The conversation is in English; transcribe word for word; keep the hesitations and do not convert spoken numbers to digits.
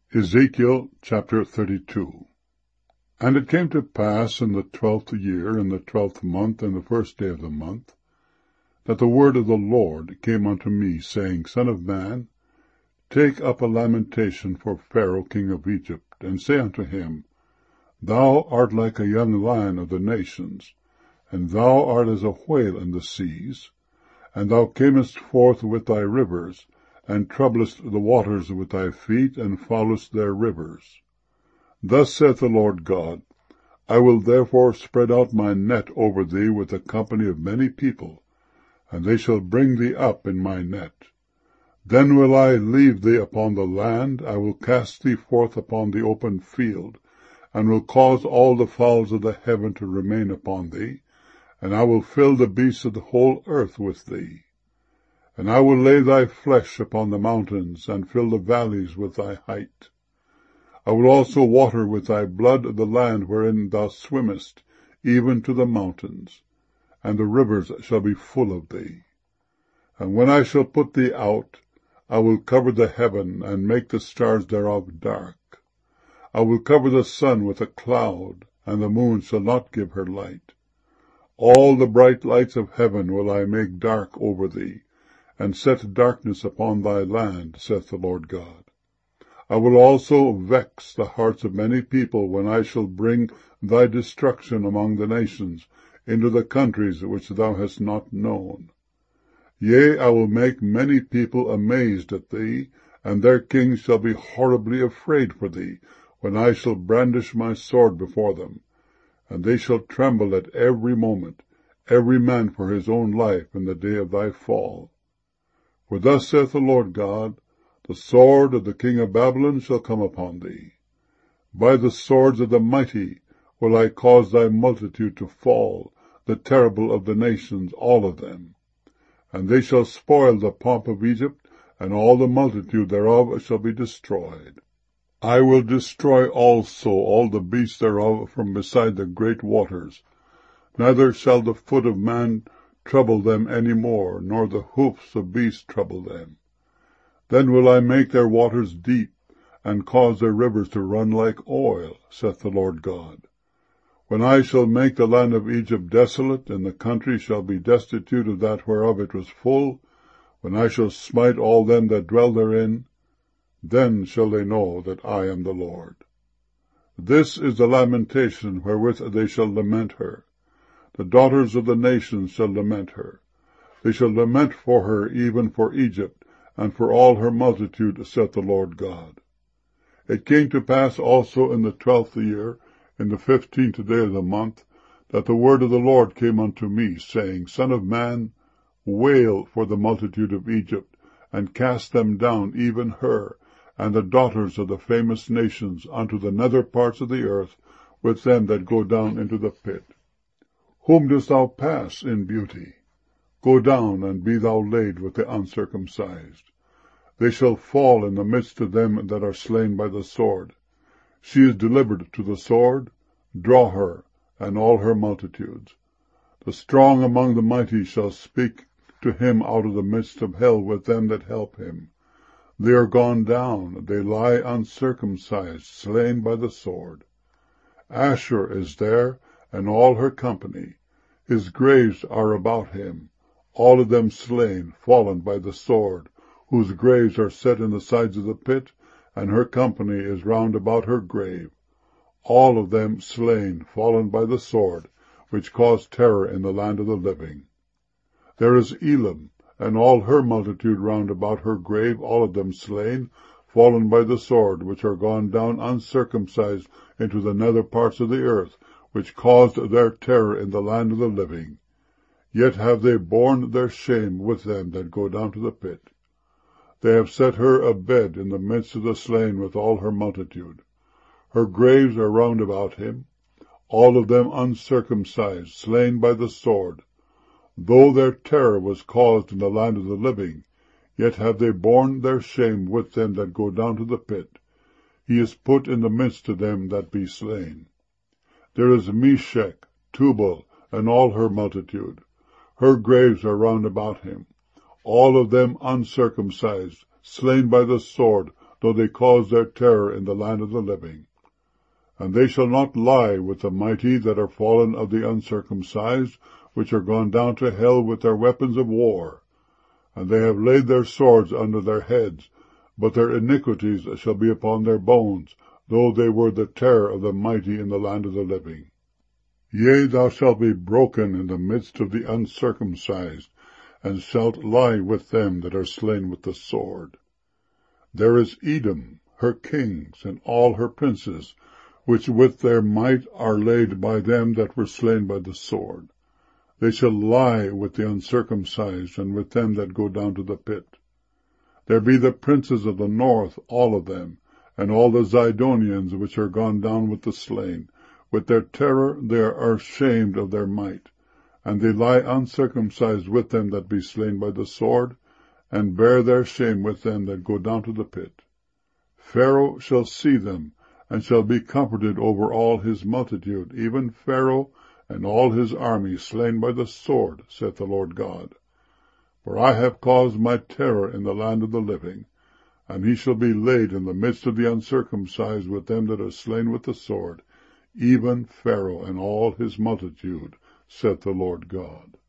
Ezekiel chapter thirty-two. And it came to pass in the twelfth year, in the twelfth month, and the first day of the month, that the word of the Lord came unto me, saying, Son of man, take up a lamentation for Pharaoh king of Egypt, and say unto him, Thou art like a young lion of the nations, and thou art as a whale in the seas, and thou camest forth with thy rivers, and troublest the waters with thy feet, and followest their rivers. Thus saith the Lord God, I will therefore spread out my net over thee with a company of many people, and they shall bring thee up in my net. Then will I leave thee upon the land, I will cast thee forth upon the open field, and will cause all the fowls of the heaven to remain upon thee, and I will fill the beasts of the whole earth with thee. And I will lay thy flesh upon the mountains, and fill the valleys with thy height. I will also water with thy blood the land wherein thou swimmest, even to the mountains, and the rivers shall be full of thee. And when I shall put thee out, I will cover the heaven, and make the stars thereof dark. I will cover the sun with a cloud, and the moon shall not give her light. All the bright lights of heaven will I make dark over thee, and set darkness upon thy land, saith the Lord God. I will also vex the hearts of many people when I shall bring thy destruction among the nations, into the countries which thou hast not known. Yea, I will make many people amazed at thee, and their kings shall be horribly afraid for thee, when I shall brandish my sword before them. And they shall tremble at every moment, every man for his own life in the day of thy fall. For thus saith the Lord God, the sword of the king of Babylon shall come upon thee. By the swords of the mighty will I cause thy multitude to fall, the terrible of the nations, all of them. And they shall spoil the pomp of Egypt, and all the multitude thereof shall be destroyed. I will destroy also all the beasts thereof from beside the great waters, neither shall the foot of man trouble them any more, nor the hoofs of beasts trouble them. Then will I make their waters deep, and cause their rivers to run like oil, saith the Lord God. When I shall make the land of Egypt desolate, and the country shall be destitute of that whereof it was full, when I shall smite all them that dwell therein, then shall they know that I am the Lord. This is the lamentation wherewith they shall lament her. The daughters of the nations shall lament her. They shall lament for her, even for Egypt, and for all her multitude, saith the Lord God. It came to pass also in the twelfth year, in the fifteenth day of the month, that the word of the Lord came unto me, saying, Son of man, wail for the multitude of Egypt, and cast them down, even her, and the daughters of the famous nations, unto the nether parts of the earth, with them that go down into the pit. Whom dost thou pass in beauty? Go down, and be thou laid with the uncircumcised. They shall fall in the midst of them that are slain by the sword. She is delivered to the sword, draw her, and all her multitudes. The strong among the mighty shall speak to him out of the midst of hell with them that help him. They are gone down, they lie uncircumcised, slain by the sword. Asshur is there, and all her company. His graves are about him, all of them slain, fallen by the sword, whose graves are set in the sides of the pit, and her company is round about her grave. All of them slain, fallen by the sword, which caused terror in the land of the living. There is Elam, and all her multitude round about her grave, all of them slain, fallen by the sword, which are gone down uncircumcised into the nether parts of the earth, which caused their terror in the land of the living. Yet have they borne their shame with them that go down to the pit. They have set her a bed in the midst of the slain with all her multitude. Her graves are round about him, all of them uncircumcised, slain by the sword. Though their terror was caused in the land of the living, yet have they borne their shame with them that go down to the pit. He is put in the midst of them that be slain. There is Meshech, Tubal, and all her multitude. Her graves are round about him, all of them uncircumcised, slain by the sword, though they cause their terror in the land of the living. And they shall not lie with the mighty that are fallen of the uncircumcised, which are gone down to hell with their weapons of war. And they have laid their swords under their heads, but their iniquities shall be upon their bones, though they were the terror of the mighty in the land of the living. Yea, thou shalt be broken in the midst of the uncircumcised, and shalt lie with them that are slain with the sword. There is Edom, her kings, and all her princes, which with their might are laid by them that were slain by the sword. They shall lie with the uncircumcised, and with them that go down to the pit. There be the princes of the north, all of them, and all the Zidonians which are gone down with the slain. With their terror they are ashamed of their might, and they lie uncircumcised with them that be slain by the sword, and bear their shame with them that go down to the pit. Pharaoh shall see them, and shall be comforted over all his multitude, even Pharaoh and all his army slain by the sword, saith the Lord God. For I have caused my terror in the land of the living, and he shall be laid in the midst of the uncircumcised with them that are slain with the sword, even Pharaoh and all his multitude, saith the Lord God.